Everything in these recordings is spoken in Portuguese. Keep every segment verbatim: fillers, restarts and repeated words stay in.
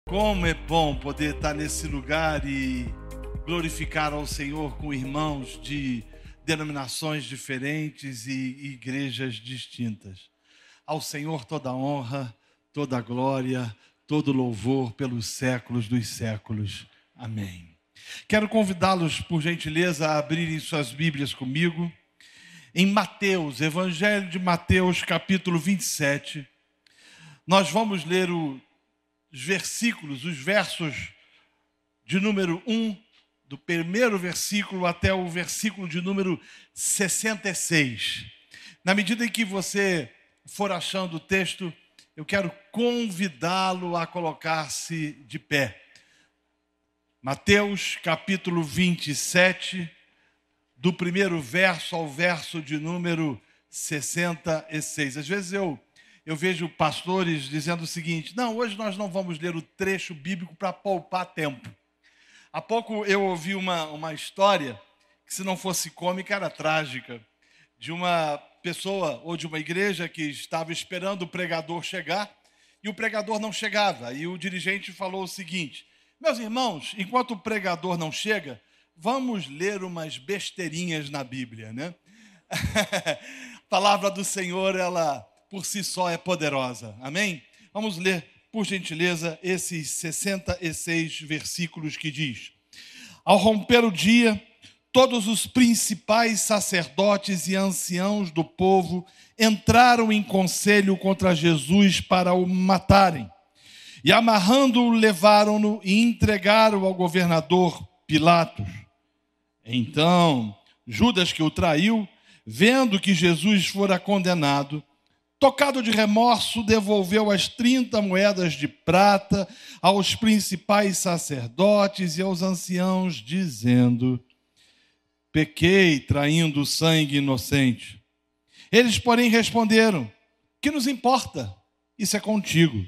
Como é bom poder estar nesse lugar e glorificar ao Senhor com irmãos de denominações diferentes e igrejas distintas. Ao Senhor toda a honra, toda a glória, todo louvor pelos séculos dos séculos. Amém. Quero convidá-los, por gentileza, a abrirem suas Bíblias comigo em Mateus, Evangelho de Mateus, capítulo vinte e sete. Nós vamos ler o os versículos, os versos de número um, do primeiro versículo até o versículo de número sessenta e seis. Na medida em que você for achando o texto, eu quero convidá-lo a colocar-se de pé. Mateus, capítulo vinte e sete, do primeiro verso ao verso de número sessenta e seis. Às vezes eu... Eu vejo pastores dizendo o seguinte: não, hoje nós não vamos ler o trecho bíblico para poupar tempo. Há pouco eu ouvi uma, uma história, que se não fosse cômica era trágica, de uma pessoa ou de uma igreja que estava esperando o pregador chegar, e o pregador não chegava. E o dirigente falou o seguinte: meus irmãos, enquanto o pregador não chega, vamos ler umas besteirinhas na Bíblia, né? A palavra do Senhor, ela... por si só é poderosa. Amém? Vamos ler, por gentileza, esses sessenta e seis versículos que diz: ao romper o dia, todos os principais sacerdotes e anciãos do povo entraram em conselho contra Jesus para o matarem. E amarrando-o, levaram-no e entregaram ao governador Pilatos. Então, Judas, que o traiu, vendo que Jesus fora condenado, tocado de remorso, devolveu as trinta moedas de prata aos principais sacerdotes e aos anciãos, dizendo: pequei traindo o sangue inocente. Eles, porém, responderam: que nos importa? Isso é contigo.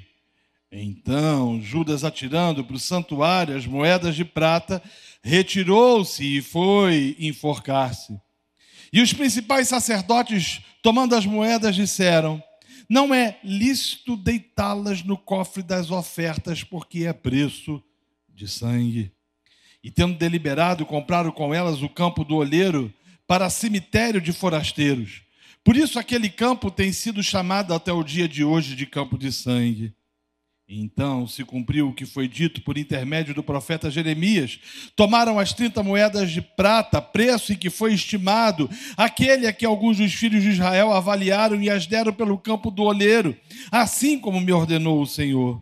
Então, Judas, atirando para o santuário as moedas de prata, retirou-se e foi enforcar-se. E os principais sacerdotes, tomando as moedas, disseram: não é lícito deitá-las no cofre das ofertas, porque é preço de sangue. E tendo deliberado, compraram com elas o campo do olheiro para cemitério de forasteiros. Por isso aquele campo tem sido chamado até o dia de hoje de campo de sangue. Então se cumpriu o que foi dito por intermédio do profeta Jeremias: tomaram as trinta moedas de prata, preço em que foi estimado, aquele a que alguns dos filhos de Israel avaliaram e as deram pelo campo do olheiro, assim como me ordenou o Senhor.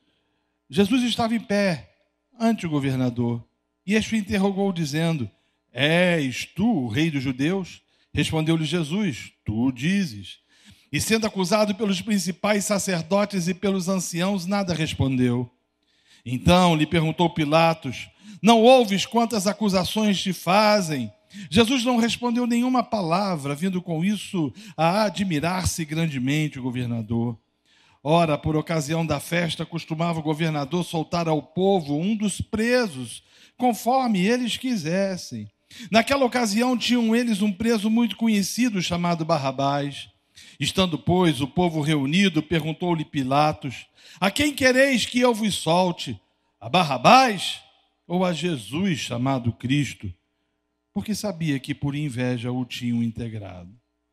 Jesus estava em pé ante o governador, e este o interrogou, dizendo: és tu o rei dos judeus? Respondeu-lhe Jesus: tu dizes. E sendo acusado pelos principais sacerdotes e pelos anciãos, nada respondeu. Então lhe perguntou Pilatos: não ouves quantas acusações te fazem? Jesus não respondeu nenhuma palavra, vindo com isso a admirar-se grandemente o governador. Ora, por ocasião da festa, costumava o governador soltar ao povo um dos presos, conforme eles quisessem. Naquela ocasião tinham eles um preso muito conhecido, chamado Barrabás. Estando, pois, o povo reunido, perguntou-lhe Pilatos: a quem quereis que eu vos solte? A Barrabás ou a Jesus, chamado Cristo? Porque sabia que por inveja o tinham integrado.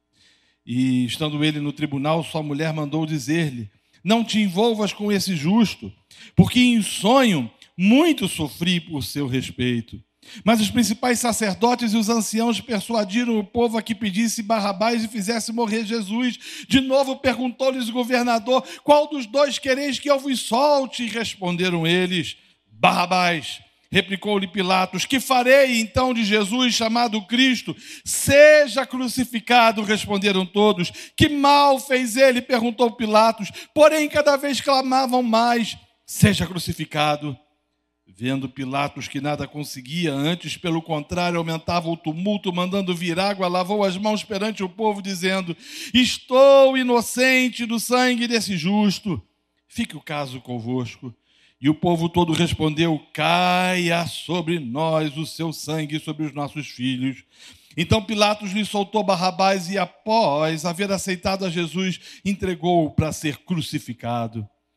E, estando ele no tribunal, sua mulher mandou dizer-lhe: não te envolvas com esse justo, porque em sonho muito sofri por seu respeito. Mas os principais sacerdotes e os anciãos persuadiram o povo a que pedisse Barrabás e fizesse morrer Jesus. De novo perguntou-lhes o governador: qual dos dois quereis que eu vos solte? E responderam eles: Barrabás. Replicou-lhe Pilatos: que farei então de Jesus, chamado Cristo? Seja crucificado, responderam todos. Que mal fez ele? Perguntou Pilatos. Porém, cada vez clamavam mais: seja crucificado. Vendo Pilatos que nada conseguia, antes, pelo contrário, aumentava o tumulto, mandando vir água, lavou as mãos perante o povo, dizendo: estou inocente do sangue desse justo. Fique o caso convosco. E o povo todo respondeu: caia sobre nós o seu sangue, sobre os nossos filhos. Então Pilatos lhe soltou Barrabás e, após haver aceitado a Jesus, entregou-o para ser crucificado.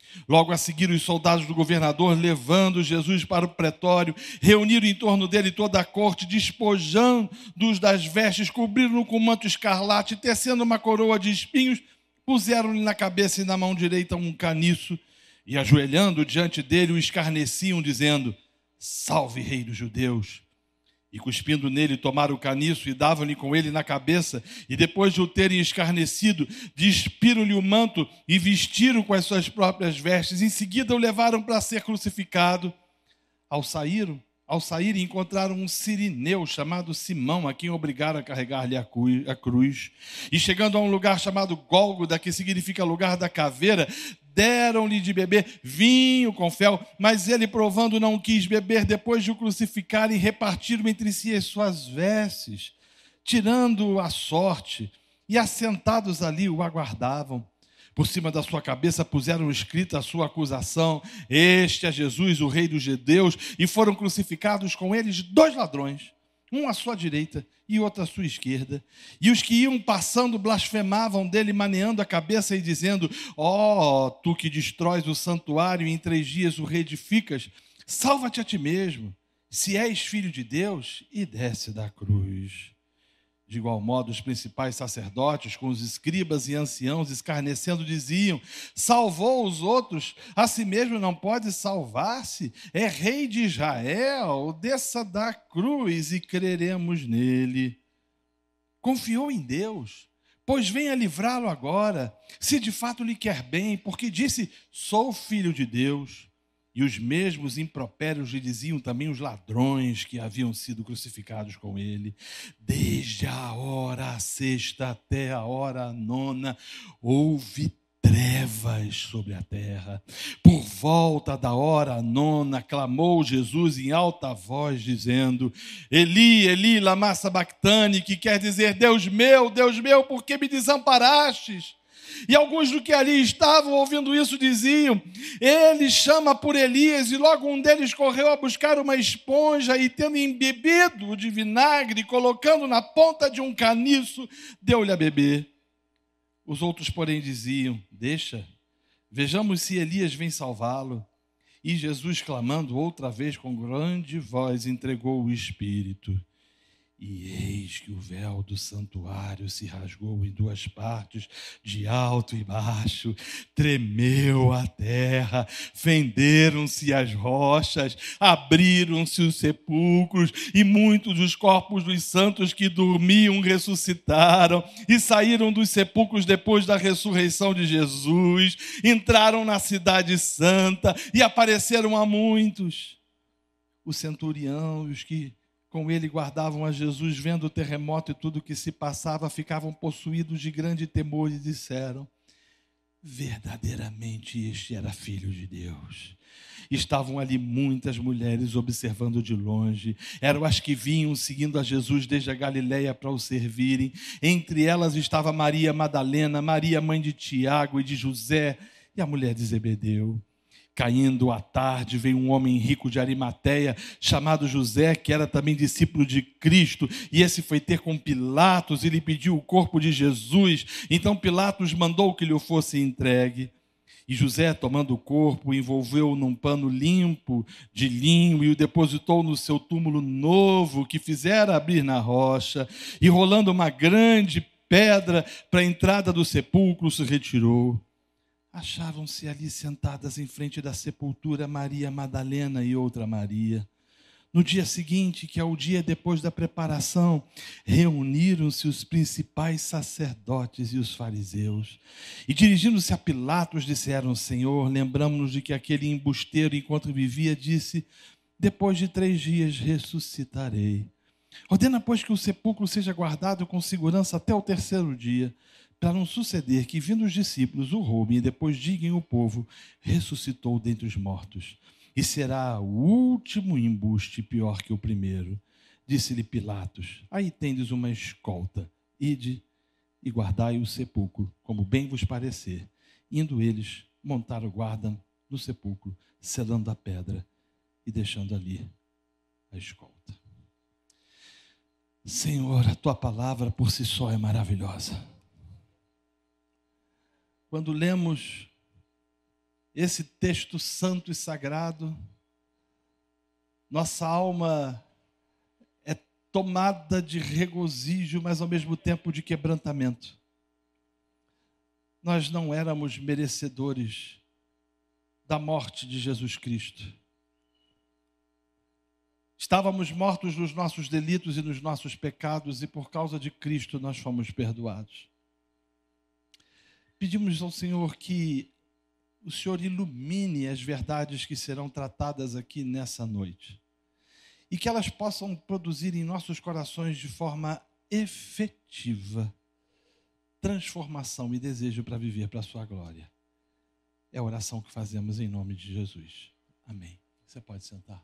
Logo a seguir, os soldados do governador, levando Jesus para o pretório, reuniram em torno dele toda a corte, despojando-os das vestes, cobriram-no com manto escarlate, tecendo uma coroa de espinhos, puseram-lhe na cabeça e na mão direita um caniço, e ajoelhando diante dele, o escarneciam, dizendo: Salve, rei dos judeus! E cuspindo nele, tomaram o caniço e davam-lhe com ele na cabeça, e depois de o terem escarnecido, despiram-lhe o manto e vestiram com as suas próprias vestes. Em seguida o levaram para ser crucificado. Ao saíram, ao saírem, encontraram um sirineu chamado Simão, a quem obrigaram a carregar-lhe a cruz. E chegando a um lugar chamado Gólgota, que significa lugar da caveira, deram-lhe de beber vinho com fel, mas ele, provando, não quis beber. Depois de o crucificarem, repartiram entre si as suas vestes, tirando a sorte, e assentados ali o aguardavam. Por cima da sua cabeça puseram escrita a sua acusação: Este é Jesus, o rei dos judeus, e foram crucificados com eles dois ladrões, um à sua direita e outro à sua esquerda. E os que iam passando blasfemavam dele, maneando a cabeça e dizendo: Ó, oh, tu que destróis o santuário e em três dias o reedificas, salva-te a ti mesmo, se és filho de Deus, e desce da cruz. De igual modo, os principais sacerdotes, com os escribas e anciãos, escarnecendo, diziam: Salvou os outros, a si mesmo não pode salvar-se? É rei de Israel, desça da cruz e creremos nele. Confiou em Deus, pois venha livrá-lo agora, se de fato lhe quer bem, porque disse: Sou filho de Deus. E os mesmos impropérios lhe diziam também os ladrões que haviam sido crucificados com ele. Desde a hora sexta até a hora nona, houve trevas sobre a terra. Por volta da hora nona, clamou Jesus em alta voz, dizendo: Eli, Eli, lama sabactani, que quer dizer: Deus meu, Deus meu, por que me desamparastes? E alguns do que ali estavam ouvindo isso diziam: Ele chama por Elias. E logo um deles correu a buscar uma esponja e, tendo embebido de vinagre, colocando na ponta de um caniço, deu-lhe a beber. Os outros, porém, diziam: Deixa, vejamos se Elias vem salvá-lo. E Jesus, clamando outra vez com grande voz, entregou o Espírito. E eis que o véu do santuário se rasgou em duas partes, de alto e baixo, tremeu a terra, fenderam-se as rochas, abriram-se os sepulcros, e muitos dos corpos dos santos que dormiam ressuscitaram, e saíram dos sepulcros depois da ressurreição de Jesus, entraram na cidade santa, e apareceram a muitos. O centurião e os que com ele guardavam a Jesus, vendo o terremoto e tudo o que se passava, ficavam possuídos de grande temor e disseram: Verdadeiramente este era filho de Deus. Estavam ali muitas mulheres observando de longe. Eram as que vinham seguindo a Jesus desde a Galileia para o servirem. Entre elas estava Maria Madalena, Maria mãe de Tiago e de José, e a mulher de Zebedeu. Caindo à tarde, veio um homem rico de Arimateia, chamado José, que era também discípulo de Cristo, e esse foi ter com Pilatos e lhe pediu o corpo de Jesus. Então Pilatos mandou que lhe fosse entregue. E José, tomando o corpo, envolveu-o num pano limpo de linho e o depositou no seu túmulo novo, que fizera abrir na rocha, e rolando uma grande pedra para a entrada do sepulcro, se retirou. Achavam-se ali sentadas em frente da sepultura Maria Madalena e outra Maria. No dia seguinte, que é o dia depois da preparação, reuniram-se os principais sacerdotes e os fariseus. E dirigindo-se a Pilatos, disseram: Senhor, lembramos-nos de que aquele embusteiro, enquanto vivia, disse: Depois de três dias ressuscitarei. Ordena, pois, que o sepulcro seja guardado com segurança até o terceiro dia, para não suceder que, vindo os discípulos, o roubem e depois digam o povo: ressuscitou dentre os mortos. E será o último embuste pior que o primeiro. Disse-lhe Pilatos: aí tendes uma escolta, ide e guardai o sepulcro, como bem vos parecer. Indo eles, montaram guarda no sepulcro, selando a pedra e deixando ali a escolta. Senhor, a tua palavra por si só é maravilhosa. Quando lemos esse texto santo e sagrado, nossa alma é tomada de regozijo, mas ao mesmo tempo de quebrantamento. Nós não éramos merecedores da morte de Jesus Cristo. Estávamos mortos nos nossos delitos e nos nossos pecados, e por causa de Cristo nós fomos perdoados. Pedimos ao Senhor que o Senhor ilumine as verdades que serão tratadas aqui nessa noite, e que elas possam produzir em nossos corações de forma efetiva transformação e desejo para viver para a sua glória. É a oração que fazemos em nome de Jesus. Amém. Você pode sentar.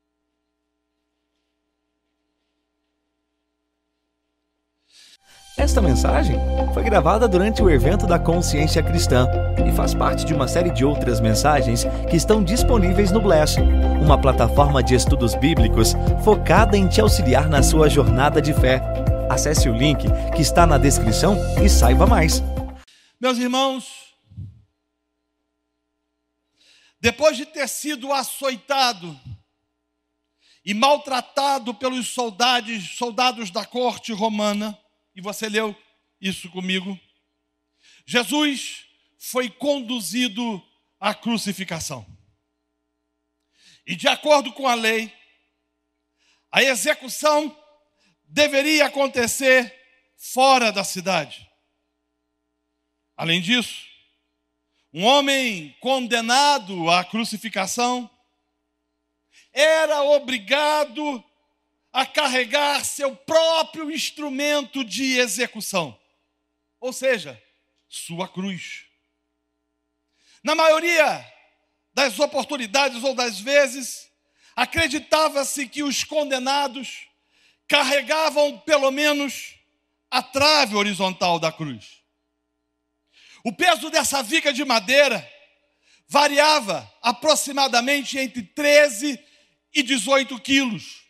Esta mensagem foi gravada durante o evento da Consciência Cristã e faz parte de uma série de outras mensagens que estão disponíveis no Bless, uma plataforma de estudos bíblicos focada em te auxiliar na sua jornada de fé. Acesse o link que está na descrição e saiba mais. Meus irmãos, depois de ter sido açoitado e maltratado pelos soldados, soldados da corte romana, e você leu isso comigo, Jesus foi conduzido à crucificação. E de acordo com a lei, a execução deveria acontecer fora da cidade. Além disso, um homem condenado à crucificação era obrigado a carregar seu próprio instrumento de execução, ou seja, sua cruz. Na maioria das oportunidades ou das vezes, acreditava-se que os condenados carregavam pelo menos a trave horizontal da cruz. O peso dessa viga de madeira variava aproximadamente entre treze e dezoito quilos.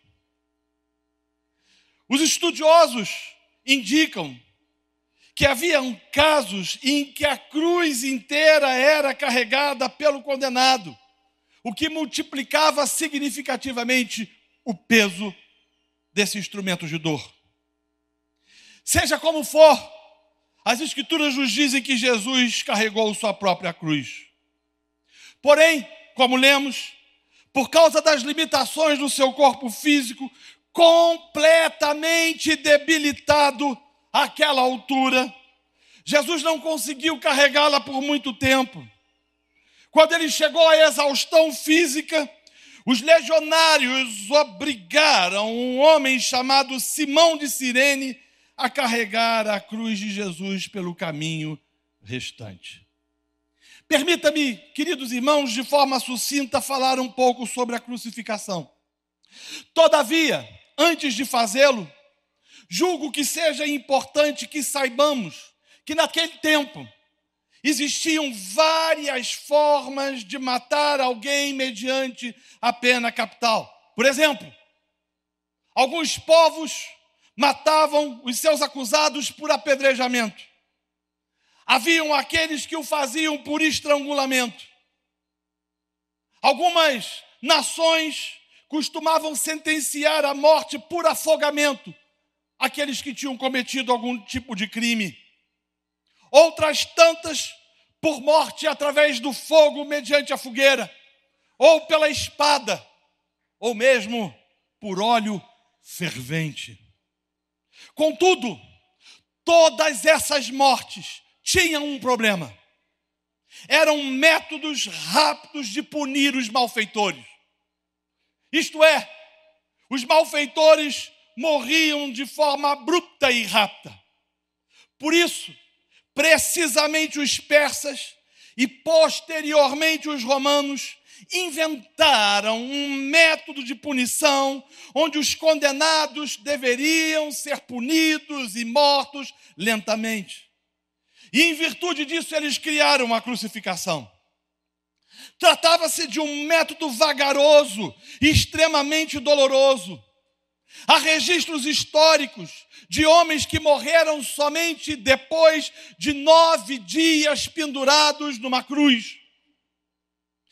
Os estudiosos indicam que haviam casos em que a cruz inteira era carregada pelo condenado, o que multiplicava significativamente o peso desse instrumento de dor. Seja como for, as Escrituras nos dizem que Jesus carregou sua própria cruz. Porém, como lemos, por causa das limitações do seu corpo físico, completamente debilitado àquela altura, Jesus não conseguiu carregá-la por muito tempo. Quando ele chegou à exaustão física, os legionários obrigaram um homem chamado Simão de Cirene a carregar a cruz de Jesus pelo caminho restante. Permita-me, queridos irmãos, de forma sucinta, falar um pouco sobre a crucificação. Todavia, antes de fazê-lo, julgo que seja importante que saibamos que naquele tempo existiam várias formas de matar alguém mediante a pena capital. Por exemplo, alguns povos matavam os seus acusados por apedrejamento. Haviam aqueles que o faziam por estrangulamento. Algumas nações costumavam sentenciar à morte por afogamento aqueles que tinham cometido algum tipo de crime. Outras tantas por morte através do fogo mediante a fogueira, ou pela espada, ou mesmo por óleo fervente. Contudo, todas essas mortes tinham um problema. Eram métodos rápidos de punir os malfeitores. Isto é, os malfeitores morriam de forma abrupta e rápida. Por isso, precisamente os persas e posteriormente os romanos inventaram um método de punição onde os condenados deveriam ser punidos e mortos lentamente. E em virtude disso eles criaram a crucificação. Tratava-se de um método vagaroso e extremamente doloroso. Há registros históricos de homens que morreram somente depois de nove dias pendurados numa cruz.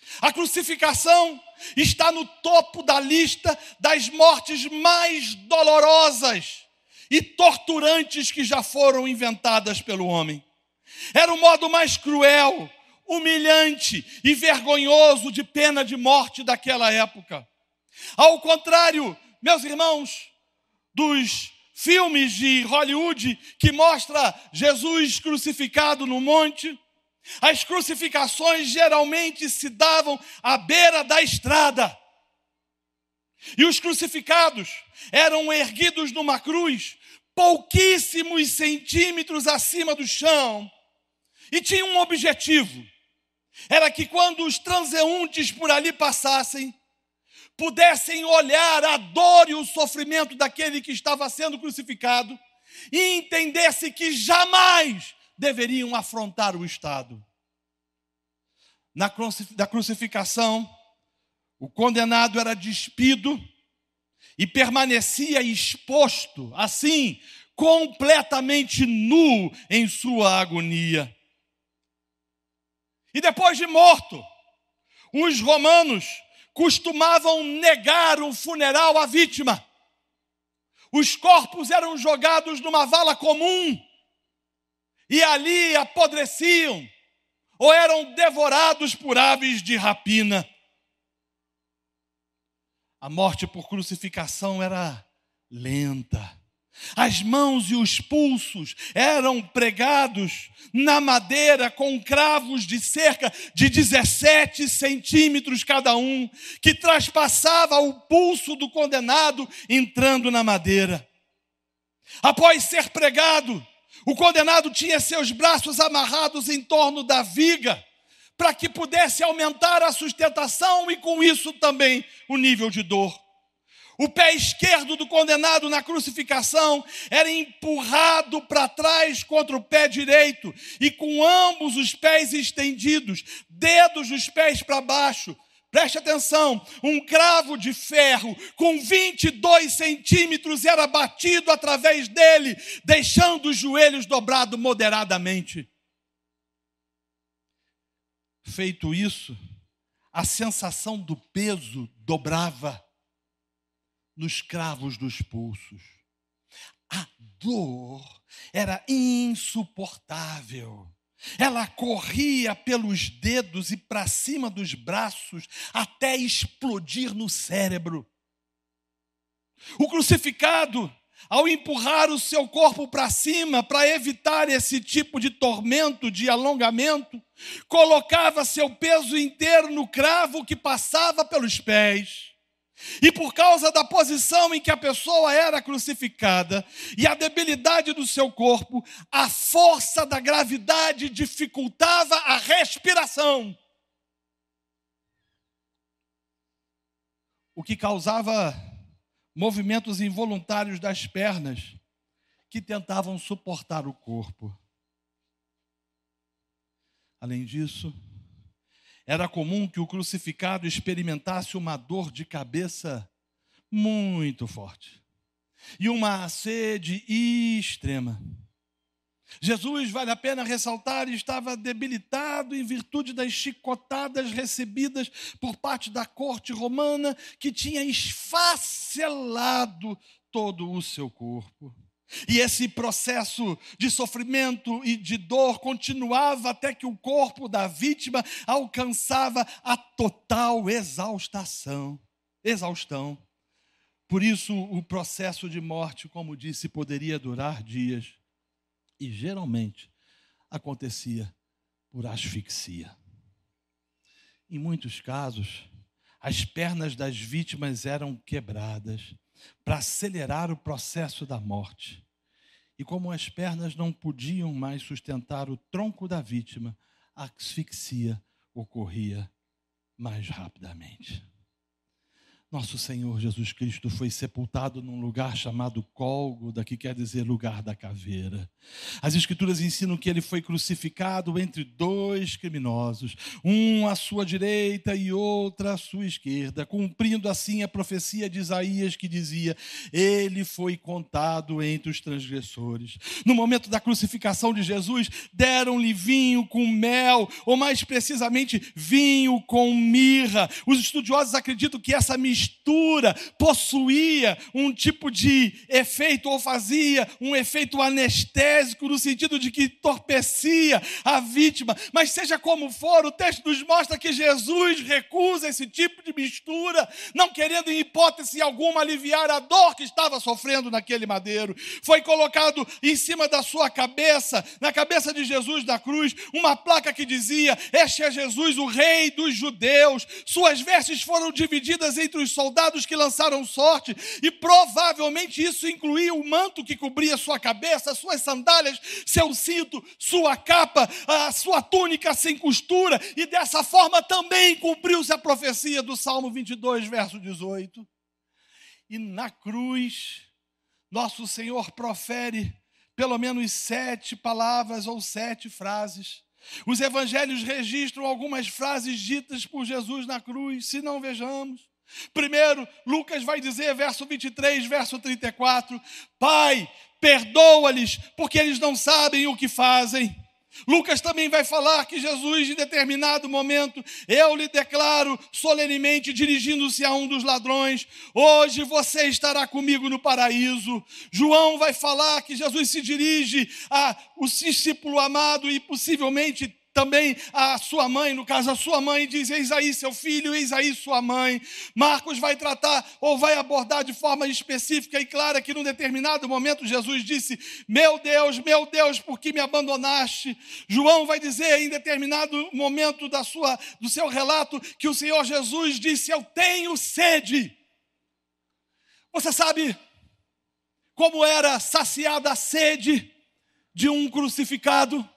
A crucificação está no topo da lista das mortes mais dolorosas e torturantes que já foram inventadas pelo homem. Era o modo mais cruel, humilhante e vergonhoso de pena de morte daquela época. Ao contrário, meus irmãos, dos filmes de Hollywood que mostra Jesus crucificado no monte, as crucificações geralmente se davam à beira da estrada. E os crucificados eram erguidos numa cruz, pouquíssimos centímetros acima do chão, e tinham um objetivo. Era que quando os transeuntes por ali passassem, pudessem olhar a dor e o sofrimento daquele que estava sendo crucificado e entendessem que jamais deveriam afrontar o Estado. Na crucificação, o condenado era despido e permanecia exposto, assim, completamente nu em sua agonia. E depois de morto, os romanos costumavam negar o funeral à vítima. Os corpos eram jogados numa vala comum e ali apodreciam ou eram devorados por aves de rapina. A morte por crucificação era lenta. As mãos e os pulsos eram pregados na madeira com cravos de cerca de dezessete centímetros cada um, que traspassava o pulso do condenado entrando na madeira. Após ser pregado, o condenado tinha seus braços amarrados em torno da viga, para que pudesse aumentar a sustentação e com isso também o nível de dor. O pé esquerdo do condenado na crucificação era empurrado para trás contra o pé direito e com ambos os pés estendidos, dedos dos pés para baixo. Preste atenção, um cravo de ferro com vinte e dois centímetros era batido através dele, deixando os joelhos dobrados moderadamente. Feito isso, a sensação do peso dobrava nos cravos dos pulsos. A dor era insuportável. Ela corria pelos dedos e para cima dos braços até explodir no cérebro. O crucificado, ao empurrar o seu corpo para cima para evitar esse tipo de tormento, de alongamento, colocava seu peso inteiro no cravo que passava pelos pés. E por causa da posição em que a pessoa era crucificada e a debilidade do seu corpo, a força da gravidade dificultava a respiração. O que causava movimentos involuntários das pernas que tentavam suportar o corpo. Além disso, era comum que o crucificado experimentasse uma dor de cabeça muito forte e uma sede extrema. Jesus, vale a pena ressaltar, estava debilitado em virtude das chicotadas recebidas por parte da corte romana, que tinha esfacelado todo o seu corpo. E esse processo de sofrimento e de dor continuava até que o corpo da vítima alcançava a total exaustação, exaustão. Por isso, o processo de morte, como disse, poderia durar dias. E geralmente acontecia por asfixia. Em muitos casos, as pernas das vítimas eram quebradas para acelerar o processo da morte. E como as pernas não podiam mais sustentar o tronco da vítima, a asfixia ocorria mais rapidamente. Nosso Senhor Jesus Cristo foi sepultado num lugar chamado Gólgota, que quer dizer lugar da caveira. As Escrituras ensinam que ele foi crucificado entre dois criminosos, um à sua direita e outro à sua esquerda, cumprindo assim a profecia de Isaías que dizia: ele foi contado entre os transgressores. No momento da crucificação de Jesus, deram-lhe vinho com mel, ou mais precisamente, vinho com mirra. Os estudiosos acreditam que essa mistura mistura possuía um tipo de efeito, ou fazia um efeito anestésico, no sentido de que entorpecia a vítima. Mas seja como for, o texto nos mostra que Jesus recusa esse tipo de mistura, não querendo em hipótese alguma aliviar a dor que estava sofrendo naquele madeiro. Foi colocado em cima da sua cabeça, na cabeça de Jesus na cruz, uma placa que dizia: este é Jesus, o rei dos judeus. Suas vestes foram divididas entre os soldados que lançaram sorte, e provavelmente isso incluía o manto que cobria sua cabeça, suas sandálias, seu cinto, sua capa, a sua túnica sem costura, e dessa forma também cumpriu-se a profecia do Salmo vinte e dois, verso dezoito. E na cruz, nosso Senhor profere pelo menos sete palavras ou sete frases. Os evangelhos registram algumas frases ditas por Jesus na cruz, se não vejamos. Primeiro, Lucas vai dizer, verso vinte e três, verso trinta e quatro: Pai, perdoa-lhes, porque eles não sabem o que fazem. Lucas também vai falar que Jesus, em determinado momento, eu lhe declaro solenemente, dirigindo-se a um dos ladrões: hoje você estará comigo no paraíso. João vai falar que Jesus se dirige ao discípulo amado e possivelmente também a sua mãe, no caso a sua mãe, diz: eis aí seu filho, eis aí sua mãe. Marcos vai tratar ou vai abordar de forma específica e clara que num determinado momento Jesus disse: meu Deus, meu Deus, por que me abandonaste? João vai dizer em determinado momento da sua, do seu relato que o Senhor Jesus disse: eu tenho sede. Você sabe como era saciada a sede de um crucificado?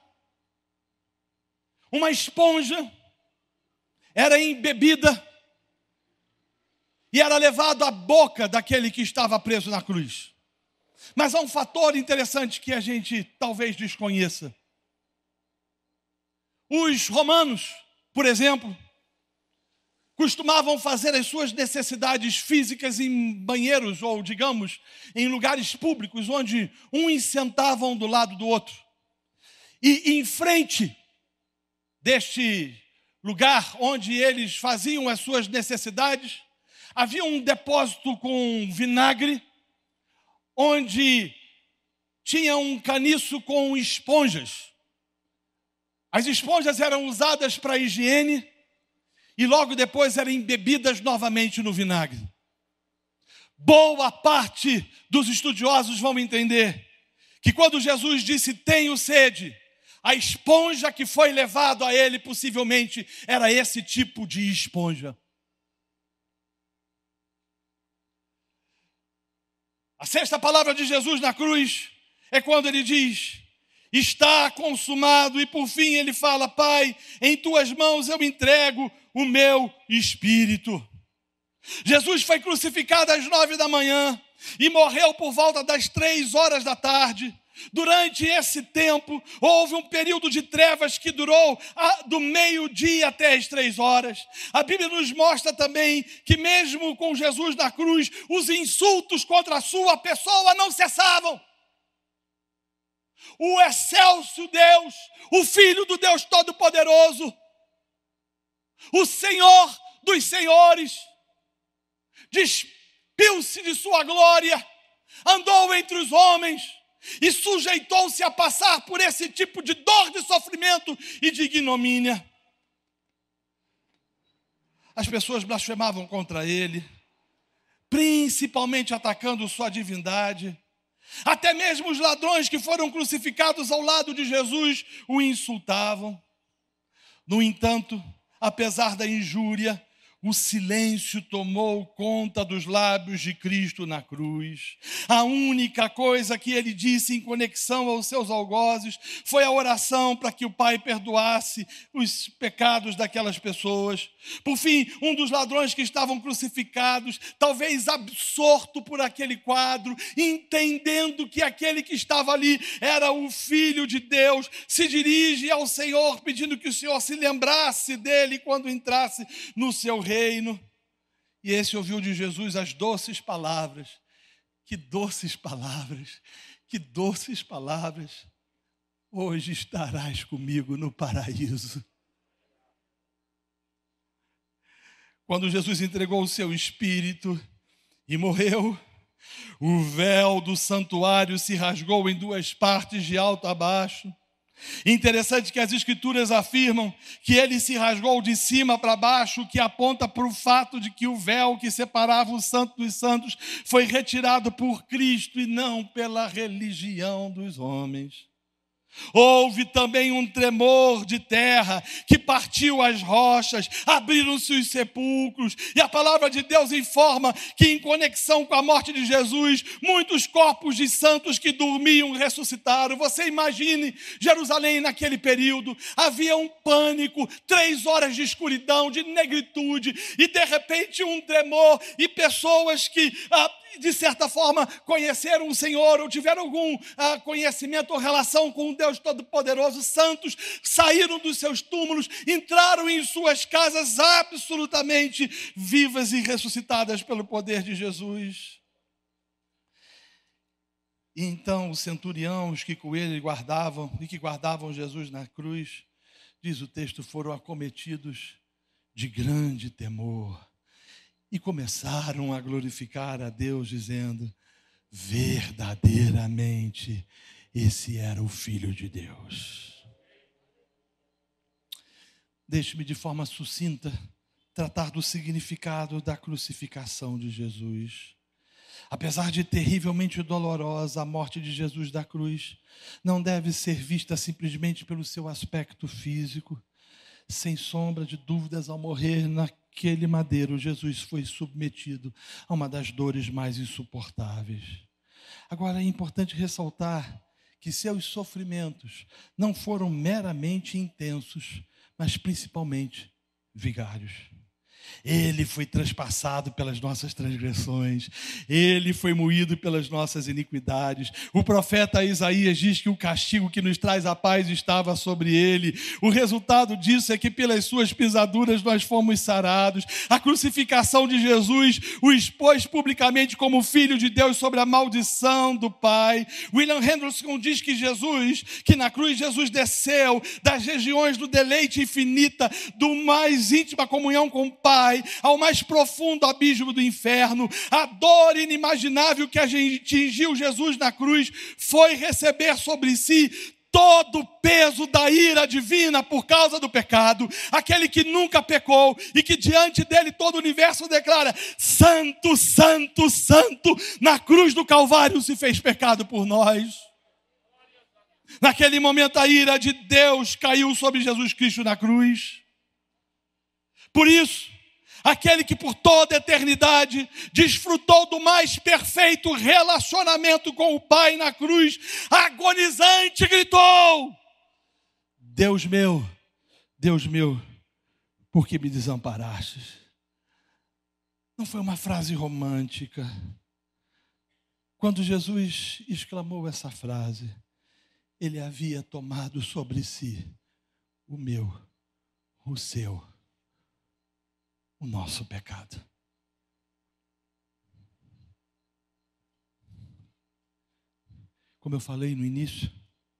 Uma esponja era embebida e era levado à boca daquele que estava preso na cruz. Mas há um fator interessante que a gente talvez desconheça. Os romanos, por exemplo, costumavam fazer as suas necessidades físicas em banheiros, ou digamos, em lugares públicos, onde uns sentavam do lado do outro. E em frente deste lugar onde eles faziam as suas necessidades, havia um depósito com vinagre, onde tinha um caniço com esponjas. As esponjas eram usadas para higiene e logo depois eram embebidas novamente no vinagre. Boa parte dos estudiosos vão entender que quando Jesus disse: tenho sede, a esponja que foi levado a ele possivelmente era esse tipo de esponja. A sexta palavra de Jesus na cruz é quando ele diz: está consumado, e por fim ele fala: Pai, em tuas mãos eu entrego o meu espírito. Jesus foi crucificado às nove da manhã e morreu por volta das três horas da tarde. Durante esse tempo, houve um período de trevas que durou a, do meio-dia até as três horas. A Bíblia nos mostra também que mesmo com Jesus na cruz, os insultos contra a sua pessoa não cessavam. O excelso Deus, o Filho do Deus Todo-Poderoso, o Senhor dos Senhores, despiu-se de sua glória, andou entre os homens e sujeitou-se a passar por esse tipo de dor, de sofrimento e de ignomínia. As pessoas blasfemavam contra ele, principalmente atacando sua divindade. Até mesmo os ladrões que foram crucificados ao lado de Jesus o insultavam. No entanto, apesar da injúria, o silêncio tomou conta dos lábios de Cristo na cruz. A única coisa que ele disse em conexão aos seus algozes foi a oração para que o Pai perdoasse os pecados daquelas pessoas. Por fim, um dos ladrões que estavam crucificados, talvez absorto por aquele quadro, entendendo que aquele que estava ali era o Filho de Deus, se dirige ao Senhor pedindo que o Senhor se lembrasse dele quando entrasse no seu reino. reino, e esse ouviu de Jesus as doces palavras, que doces palavras, que doces palavras, hoje estarás comigo no paraíso. Quando Jesus entregou o seu espírito e morreu, o véu do santuário se rasgou em duas partes de alto a baixo. Interessante que as escrituras afirmam que ele se rasgou de cima para baixo, o que aponta para o fato de que o véu que separava o santo dos santos foi retirado por Cristo e não pela religião dos homens. Houve também um tremor de terra que partiu as rochas, abriram-se os sepulcros, e a palavra de Deus informa que, em conexão com a morte de Jesus, muitos corpos de santos que dormiam ressuscitaram. Você imagine Jerusalém naquele período, havia um pânico, três horas de escuridão, de negritude, e de repente um tremor, e pessoas que ah, de certa forma conheceram o Senhor ou tiveram algum ah, conhecimento ou relação com o Deus Todo-Poderoso, santos, saíram dos seus túmulos, entraram em suas casas absolutamente vivas e ressuscitadas pelo poder de Jesus. E então os centuriões que com ele guardavam e que guardavam Jesus na cruz, diz o texto, foram acometidos de grande temor. E começaram a glorificar a Deus, dizendo, verdadeiramente, esse era o Filho de Deus. Deixe-me de forma sucinta tratar do significado da crucificação de Jesus. Apesar de terrivelmente dolorosa, a morte de Jesus da cruz não deve ser vista simplesmente pelo seu aspecto físico. Sem sombra de dúvidas, ao morrer naquele madeiro, Jesus foi submetido a uma das dores mais insuportáveis. Agora, é importante ressaltar que seus sofrimentos não foram meramente intensos, mas principalmente vigários. Ele foi transpassado pelas nossas transgressões, ele foi moído pelas nossas iniquidades. O profeta Isaías diz que o castigo que nos traz a paz estava sobre ele. O resultado disso é que pelas suas pisaduras nós fomos sarados. A crucificação de Jesus o expôs publicamente como Filho de Deus sobre a maldição do Pai. William Hendrickson diz que Jesus, que na cruz Jesus desceu das regiões do deleite infinita, do mais íntima comunhão com o Pai, ao mais profundo abismo do inferno. A dor inimaginável que atingiu Jesus na cruz foi receber sobre si todo o peso da ira divina por causa do pecado. Aquele que nunca pecou e que diante dele todo o universo declara: santo, santo, santo, na cruz do Calvário se fez pecado por nós. Naquele momento a ira de Deus caiu sobre Jesus Cristo na cruz. Por isso, aquele que por toda a eternidade desfrutou do mais perfeito relacionamento com o Pai na cruz, agonizante, gritou: Deus meu, Deus meu, por que me desamparastes? Não foi uma frase romântica. Quando Jesus exclamou essa frase, ele havia tomado sobre si o meu, o seu, o nosso pecado. Como eu falei no início,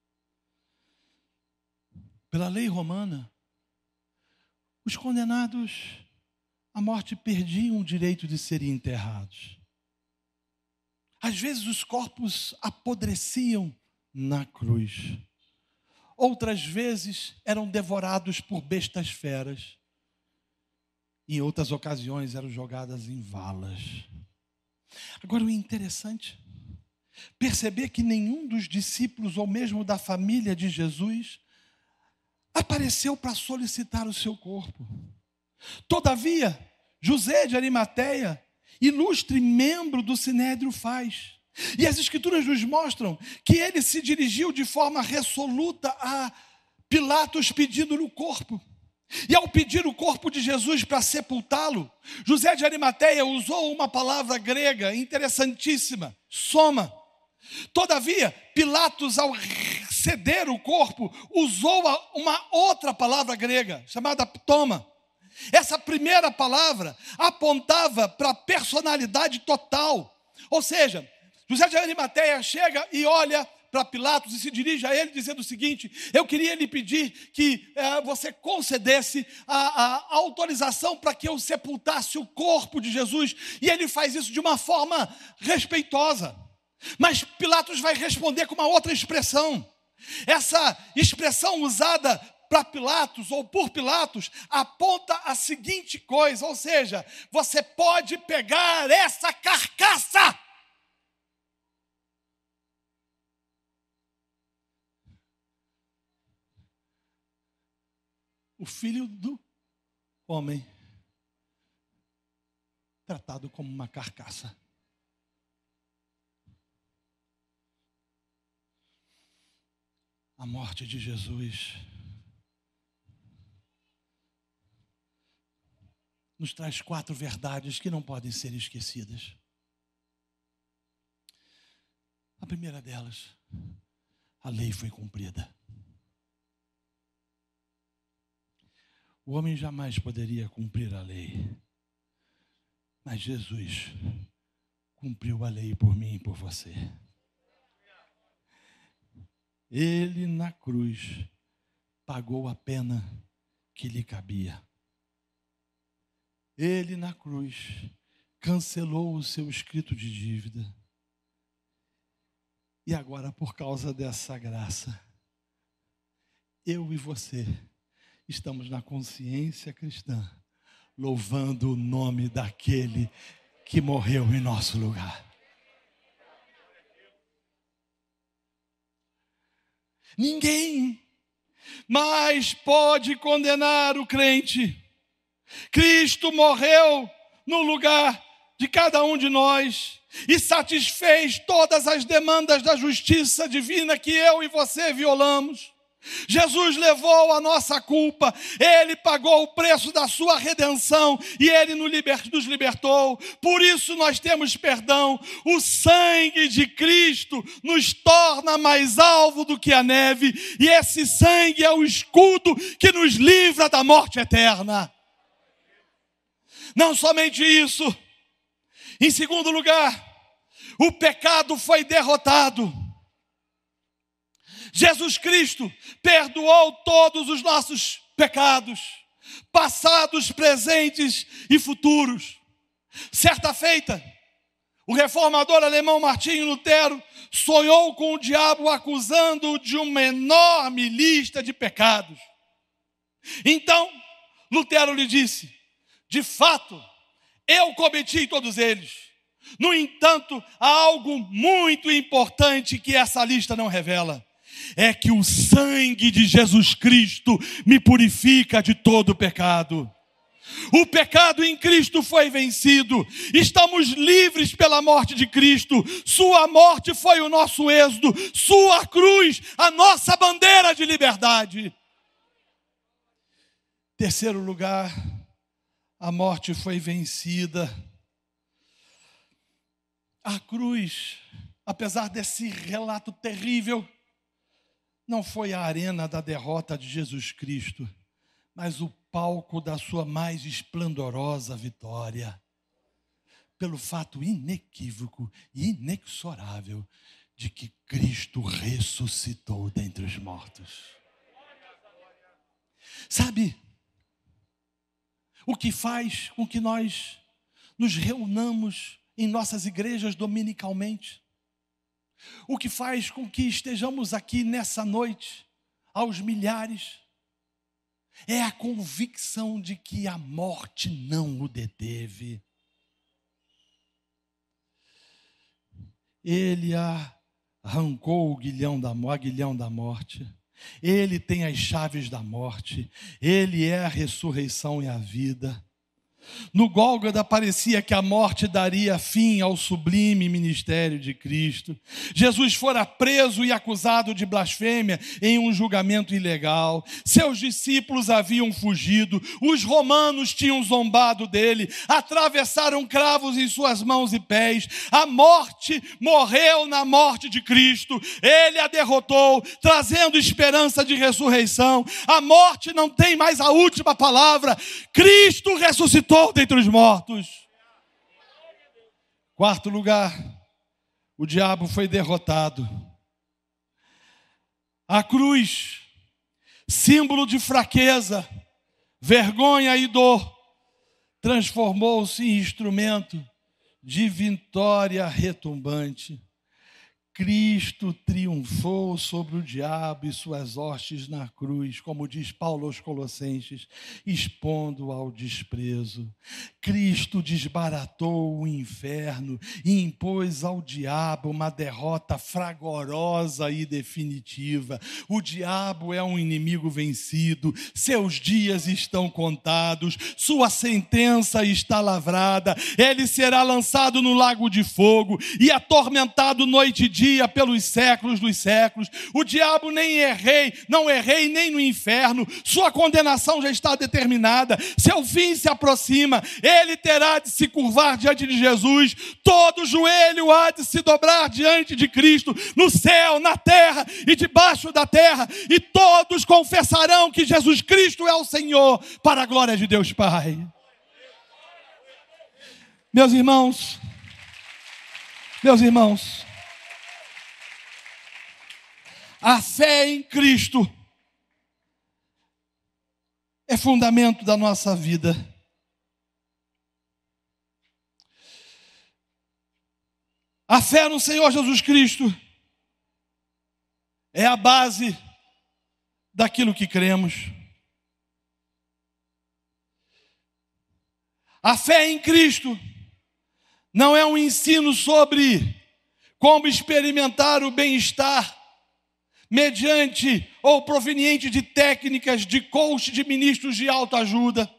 pela lei romana, os condenados à morte perdiam o direito de serem enterrados. Às vezes os corpos apodreciam na cruz. Outras vezes eram devorados por bestas feras. Em outras ocasiões eram jogadas em valas. Agora, o interessante, perceber que nenhum dos discípulos, ou mesmo da família de Jesus, apareceu para solicitar o seu corpo. Todavia, José de Arimateia, ilustre membro do Sinédrio, faz. E as Escrituras nos mostram que ele se dirigiu de forma resoluta a Pilatos pedindo-lhe o corpo. E ao pedir o corpo de Jesus para sepultá-lo, José de Arimateia usou uma palavra grega interessantíssima, soma. Todavia, Pilatos, ao ceder o corpo, usou uma outra palavra grega, chamada ptoma. Essa primeira palavra apontava para a personalidade total. Ou seja, José de Arimateia chega e olha para Pilatos e se dirige a ele dizendo o seguinte: eu queria lhe pedir que eh, você concedesse a, a autorização para que eu sepultasse o corpo de Jesus. E ele faz isso de uma forma respeitosa. Mas Pilatos vai responder com uma outra expressão. Essa expressão usada para Pilatos ou por Pilatos aponta a seguinte coisa, ou seja, você pode pegar essa carcaça. O filho do homem, tratado como uma carcaça. A morte de Jesus nos traz quatro verdades que não podem ser esquecidas. A primeira delas, a lei foi cumprida. O homem jamais poderia cumprir a lei, mas Jesus cumpriu a lei por mim e por você. Ele na cruz pagou a pena que lhe cabia. Ele na cruz cancelou o seu escrito de dívida. E agora, por causa dessa graça, eu e você estamos na consciência cristã, louvando o nome daquele que morreu em nosso lugar. Ninguém mais pode condenar o crente. Cristo morreu no lugar de cada um de nós e satisfez todas as demandas da justiça divina que eu e você violamos. Jesus levou a nossa culpa, Ele pagou o preço da sua redenção e Ele nos libertou. Por isso nós temos perdão. O sangue de Cristo nos torna mais alvo do que a neve, e esse sangue é o escudo que nos livra da morte eterna. Não somente isso, em segundo lugar, o pecado foi derrotado. Jesus Cristo perdoou todos os nossos pecados, passados, presentes e futuros. Certa feita, o reformador alemão Martinho Lutero sonhou com o diabo acusando-o de uma enorme lista de pecados. Então, Lutero lhe disse: de fato, eu cometi todos eles. No entanto, há algo muito importante que essa lista não revela. É que o sangue de Jesus Cristo me purifica de todo pecado. O pecado em Cristo foi vencido. Estamos livres pela morte de Cristo. Sua morte foi o nosso êxodo. Sua cruz, a nossa bandeira de liberdade. Terceiro lugar, a morte foi vencida. A cruz, apesar desse relato terrível, não foi a arena da derrota de Jesus Cristo, mas o palco da sua mais esplendorosa vitória, pelo fato inequívoco e inexorável de que Cristo ressuscitou dentre os mortos. Sabe o que faz com que nós nos reunamos em nossas igrejas dominicalmente? O que faz com que estejamos aqui nessa noite, aos milhares, é a convicção de que a morte não o deteve. Ele arrancou o aguilhão da, o aguilhão da morte. Ele tem as chaves da morte. Ele é a ressurreição e a vida. No Gólgota parecia que a morte daria fim ao sublime ministério de Cristo. Jesus fora preso e acusado de blasfêmia em um julgamento ilegal. Seus discípulos haviam fugido. Os romanos tinham zombado dele. Atravessaram cravos em suas mãos e pés. A morte morreu na morte de Cristo. Ele a derrotou, trazendo esperança de ressurreição. A morte não tem mais a última palavra. Cristo ressuscitou dentre os mortos. Quarto lugar, o diabo foi derrotado. A cruz, símbolo de fraqueza, vergonha e dor, transformou-se em instrumento de vitória retumbante. Cristo triunfou sobre o diabo e suas hostes na cruz, como diz Paulo aos Colossenses, expondo ao desprezo. Cristo desbaratou o inferno e impôs ao diabo uma derrota fragorosa e definitiva. O diabo é um inimigo vencido, seus dias estão contados, sua sentença está lavrada, ele será lançado no lago de fogo e atormentado noite e dia pelos séculos dos séculos. O diabo nem é rei, não é rei nem no inferno. Sua condenação já está determinada. Seu fim se aproxima. Ele terá de se curvar diante de Jesus. Todo joelho há de se dobrar diante de Cristo, no céu, na terra e debaixo da terra. E todos confessarão que Jesus Cristo é o Senhor, para a glória de Deus Pai. Meus irmãos, meus irmãos, a fé em Cristo é fundamento da nossa vida. A fé no Senhor Jesus Cristo é a base daquilo que cremos. A fé em Cristo não é um ensino sobre como experimentar o bem-estar mediante ou proveniente de técnicas de coach, de ministros de autoajuda.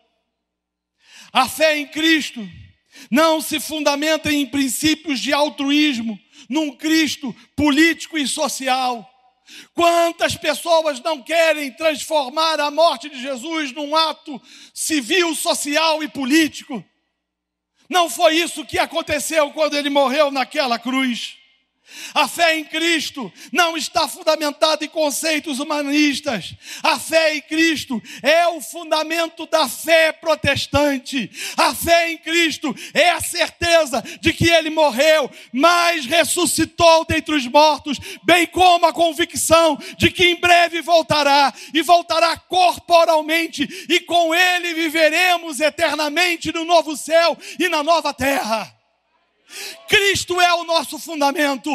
A fé em Cristo não se fundamenta em princípios de altruísmo, num Cristo político e social. Quantas pessoas não querem transformar a morte de Jesus num ato civil, social e político? Não foi isso que aconteceu quando ele morreu naquela cruz. A fé em Cristo não está fundamentada em conceitos humanistas. A fé em Cristo é o fundamento da fé protestante. A fé em Cristo é a certeza de que Ele morreu, mas ressuscitou dentre os mortos, bem como a convicção de que em breve voltará, e voltará corporalmente, e com Ele viveremos eternamente no novo céu e na nova terra. Cristo é o nosso fundamento.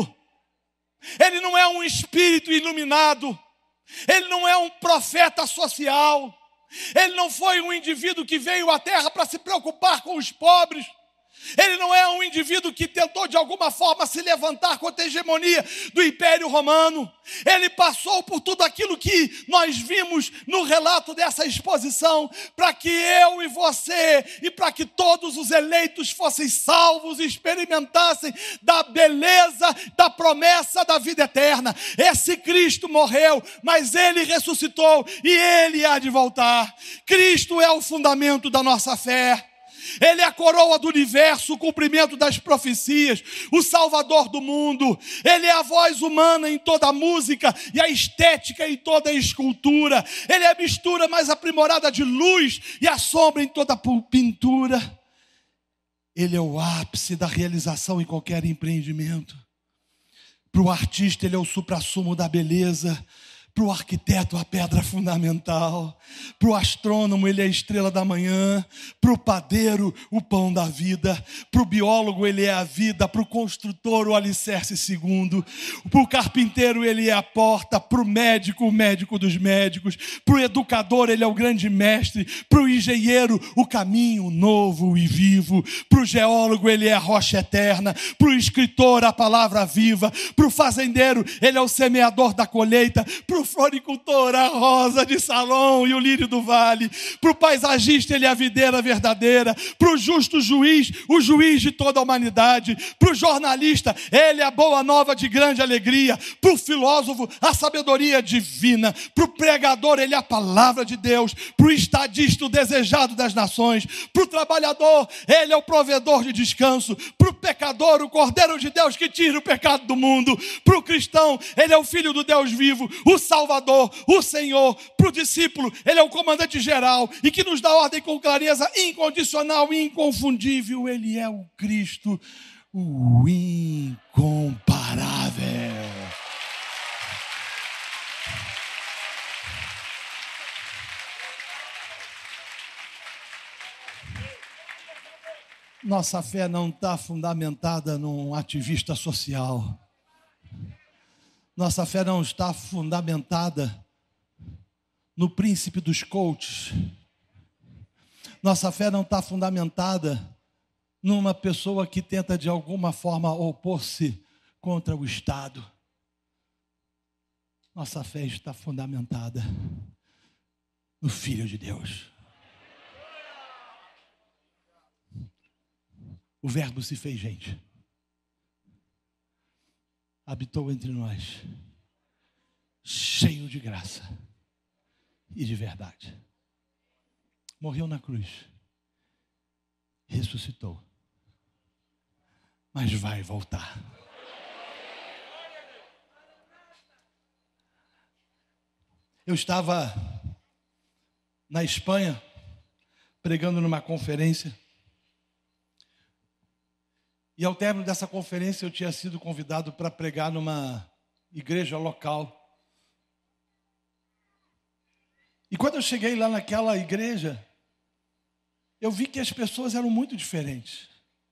Ele não é um espírito iluminado. Ele não é um profeta social. Ele não foi um indivíduo que veio à terra para se preocupar com os pobres. Ele não é um indivíduo que tentou de alguma forma se levantar contra a hegemonia do Império Romano. Ele passou por tudo aquilo que nós vimos no relato dessa exposição, para que eu e você, e para que todos os eleitos fossem salvos e experimentassem da beleza, da promessa da vida eterna. Esse Cristo morreu, mas Ele ressuscitou e Ele há de voltar. Cristo é o fundamento da nossa fé. Ele é a coroa do universo, o cumprimento das profecias, o salvador do mundo. Ele é a voz humana em toda a música e a estética em toda a escultura. Ele é a mistura mais aprimorada de luz e a sombra em toda a pintura. Ele é o ápice da realização em qualquer empreendimento. Para o artista, ele é o suprassumo da beleza. Para o arquiteto, a pedra fundamental. Para o astrônomo, ele é a estrela da manhã. Para o padeiro, o pão da vida. Para o biólogo, ele é a vida. Para o construtor, o alicerce segundo. Para o carpinteiro, ele é a porta. Para o médico, o médico dos médicos. Para o educador, ele é o grande mestre. Para o engenheiro, o caminho novo e vivo. Para o geólogo, ele é a rocha eterna. Para o escritor, a palavra viva. Para o fazendeiro, ele é o semeador da colheita. Para o floricultor a rosa de Salom e o lírio do vale, para o paisagista ele é a videira verdadeira, para o justo juiz, o juiz de toda a humanidade, para o jornalista ele é a boa nova de grande alegria, para o filósofo a sabedoria divina, para o pregador ele é a palavra de Deus, para o estadista o desejado das nações, para o trabalhador ele é o provedor de descanso, para o pecador o cordeiro de Deus que tira o pecado do mundo, para o cristão ele é o filho do Deus vivo, o Salvador, o Senhor, para o discípulo ele é o comandante geral e que nos dá ordem com clareza incondicional e inconfundível. Ele é o Cristo, o incomparável. Nossa fé não está fundamentada num ativista social. Nossa fé não está fundamentada no príncipe dos coaches. Nossa fé não está fundamentada numa pessoa que tenta de alguma forma opor-se contra o Estado. Nossa fé está fundamentada no Filho de Deus. O Verbo se fez gente. Habitou entre nós, cheio de graça e de verdade. Morreu na cruz, ressuscitou, mas vai voltar. Eu estava na Espanha, pregando numa conferência, e ao término dessa conferência eu tinha sido convidado para pregar numa igreja local. E quando eu cheguei lá naquela igreja, eu vi que as pessoas eram muito diferentes.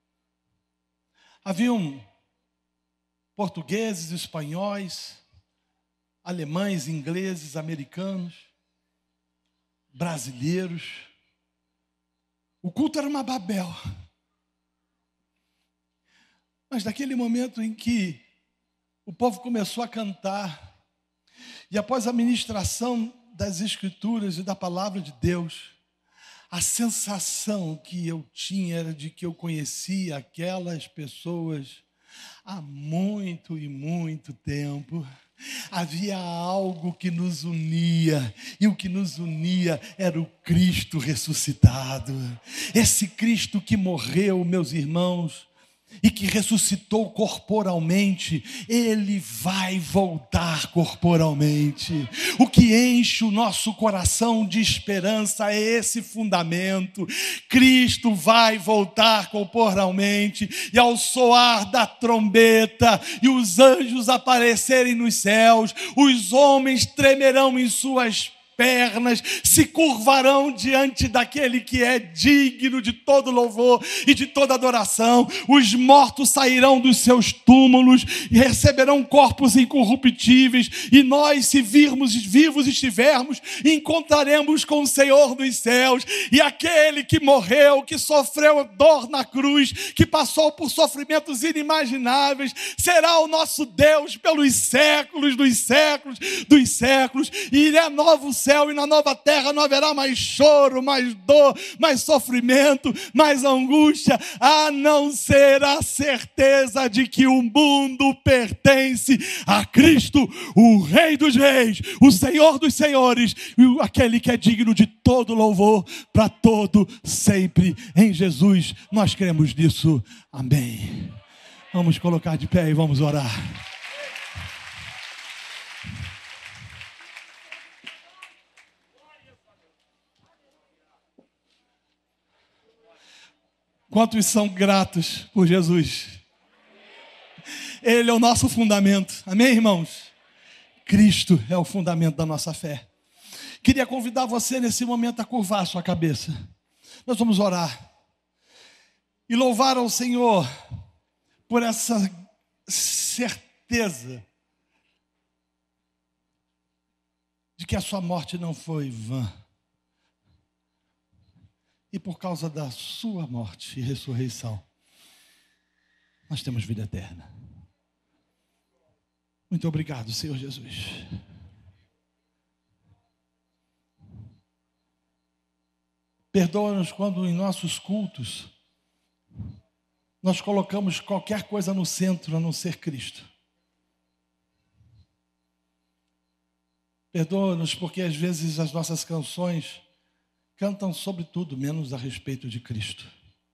Haviam portugueses, espanhóis, alemães, ingleses, americanos, brasileiros. O culto era uma Babel. Mas naquele momento em que o povo começou a cantar, e após a ministração das Escrituras e da Palavra de Deus, a sensação que eu tinha era de que eu conhecia aquelas pessoas há muito e muito tempo. Havia algo que nos unia, e o que nos unia era o Cristo ressuscitado. Esse Cristo que morreu, meus irmãos, e que ressuscitou corporalmente, ele vai voltar corporalmente. O que enche o nosso coração de esperança é esse fundamento. Cristo vai voltar corporalmente, e ao soar da trombeta e os anjos aparecerem nos céus, os homens tremerão em suas pernas, se curvarão diante daquele que é digno de todo louvor e de toda adoração. Os mortos sairão dos seus túmulos e receberão corpos incorruptíveis, e nós, se virmos vivos estivermos, encontraremos com o Senhor dos céus. E aquele que morreu, que sofreu dor na cruz, que passou por sofrimentos inimagináveis, será o nosso Deus pelos séculos dos séculos dos séculos. E é novo céu e na nova terra não haverá mais choro, mais dor, mais sofrimento, mais angústia, a não ser a certeza de que o mundo pertence a Cristo, o Rei dos Reis, o Senhor dos Senhores, e aquele que é digno de todo louvor para todo sempre. Em Jesus nós cremos nisso. Amém. Vamos colocar de pé e vamos orar. Quantos são gratos por Jesus? Ele é o nosso fundamento. Amém, irmãos? Cristo é o fundamento da nossa fé. Queria convidar você nesse momento a curvar a sua cabeça. Nós vamos orar e louvar ao Senhor por essa certeza de que a sua morte não foi vã. E por causa da sua morte e ressurreição, nós temos vida eterna. Muito obrigado, Senhor Jesus. Perdoa-nos quando em nossos cultos nós colocamos qualquer coisa no centro a não ser Cristo. Perdoa-nos porque às vezes as nossas canções cantam sobre tudo, menos a respeito de Cristo.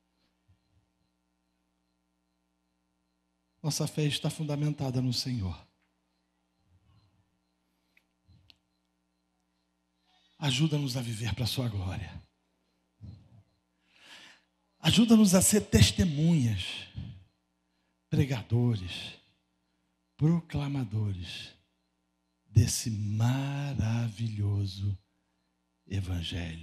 Nossa fé está fundamentada no Senhor. Ajuda-nos a viver para a sua glória. Ajuda-nos a ser testemunhas, pregadores, proclamadores desse maravilhoso Evangelho.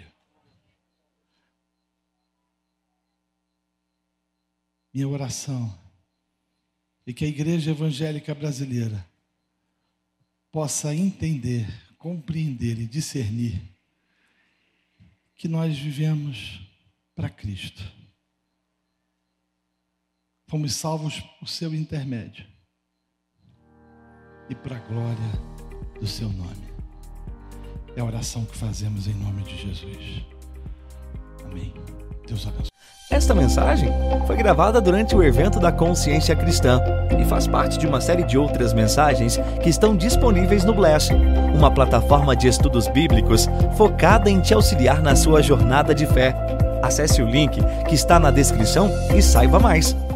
Minha oração é que a Igreja Evangélica Brasileira possa entender, compreender e discernir que nós vivemos para Cristo. Fomos salvos por seu intermédio e para a glória do seu nome. É a oração que fazemos em nome de Jesus. Amém. Deus abençoe. Esta mensagem foi gravada durante o evento da Consciência Cristã e faz parte de uma série de outras mensagens que estão disponíveis no Bless, uma plataforma de estudos bíblicos focada em te auxiliar na sua jornada de fé. Acesse o link que está na descrição e saiba mais.